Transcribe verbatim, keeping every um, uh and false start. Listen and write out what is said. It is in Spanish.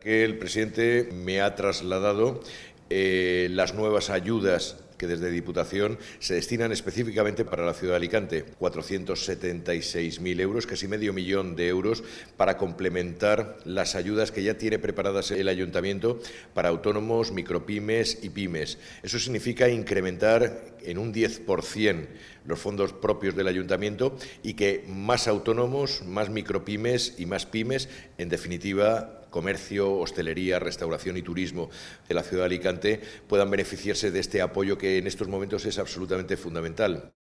Que el presidente me ha trasladado eh, las nuevas ayudas que desde Diputación se destinan específicamente para la ciudad de Alicante, cuatrocientos setenta y seis mil euros, casi medio millón de euros, para complementar las ayudas que ya tiene preparadas el Ayuntamiento para autónomos, micropymes y pymes. Eso significa incrementar en un diez por cien los fondos propios del Ayuntamiento y que más autónomos, más micropymes y más pymes, en definitiva, comercio, hostelería, restauración y turismo de la ciudad de Alicante puedan beneficiarse de este apoyo que en estos momentos es absolutamente fundamental.